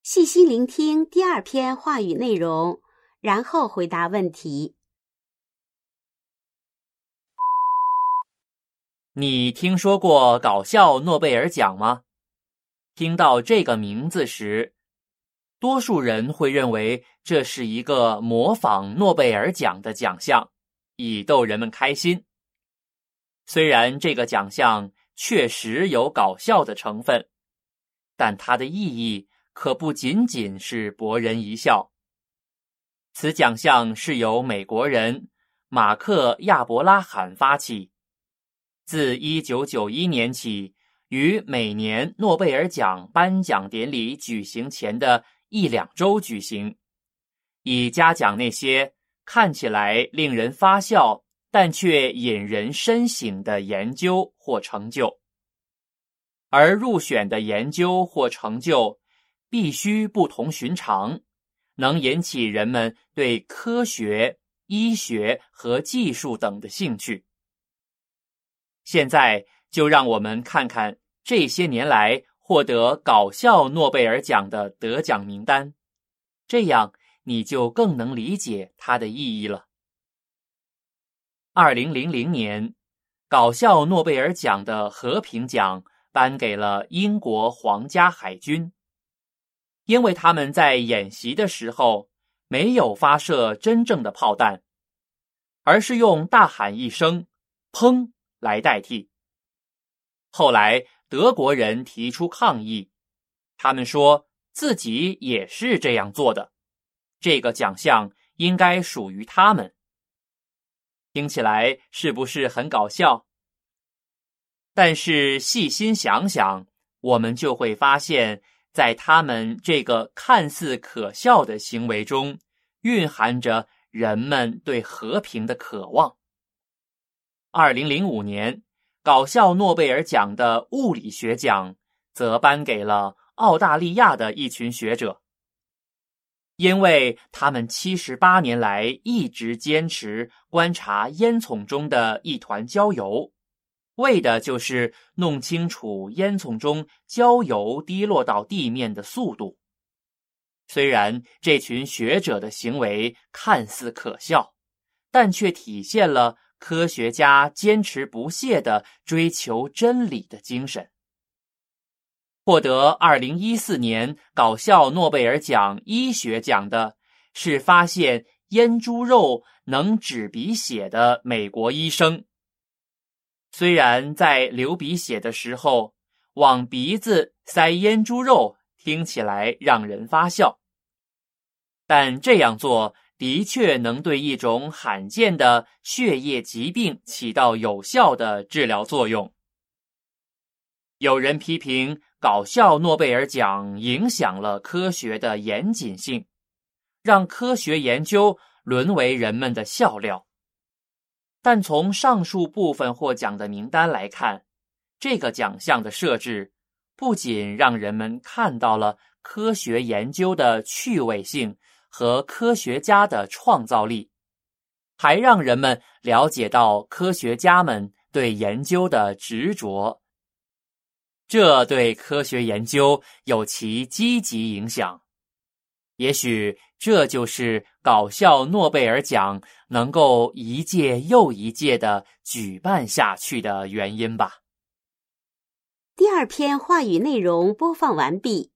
细心聆听第二篇话语内容，然后回答问题。 你听说过搞笑诺贝尔奖吗？听到这个名字时，多数人会认为这是一个模仿诺贝尔奖的奖项，以逗人们开心。虽然这个奖项确实有搞笑的成分，但它的意义可不仅仅是博人一笑。此奖项是由美国人马克·亚伯拉罕发起，自1991年起，于每年诺贝尔奖颁奖典礼举行前的1-2周举行，以嘉奖那些看起来令人发笑但却引人深省的研究或成就。而入选的研究或成就必须不同寻常，能引起人们对科学、医学和技术等的兴趣。现在就让我们看看这些年来获得搞笑诺贝尔奖的得奖名单，这样你就更能理解它的意义了。2000年，搞笑诺贝尔奖的和平奖颁给了英国皇家海军，因为他们在演习的时候没有发射真正的炮弹，而是用大喊一声“砰”来代替。后来德国人提出抗议，他们说自己也是这样做的，这个奖项应该属于他们。听起来是不是很搞笑？但是细心想想，我们就会发现，在他们这个看似可笑的行为中，蕴含着人们对和平的渴望。2005年，搞笑诺贝尔奖的物理学奖则颁给了澳大利亚的一群学者，因为他们78年来一直坚持观察烟囱中的一团焦油，为的就是弄清楚烟囱中焦油滴落到地面的速度。虽然这群学者的行为看似可笑，但却体现了科学家坚持不懈地追求真理的精神。获得2014年搞笑诺贝尔奖医学奖的是发现腌猪肉能止鼻血的美国医生。虽然在流鼻血的时候往鼻子塞腌猪肉听起来让人发笑，但这样做的确能对一种罕见的血液疾病起到有效的治疗作用。有人批评搞笑诺贝尔奖影响了科学的严谨性，让科学研究沦为人们的笑料。但从上述部分获奖的名单来看，这个奖项的设置不仅让人们看到了科学研究的趣味性和科学家的创造力，还让人们了解到科学家们对研究的执着。这对科学研究有其积极影响。也许这就是搞笑诺贝尔奖能够一届又一届地举办下去的原因吧。 第二篇话语内容播放完毕。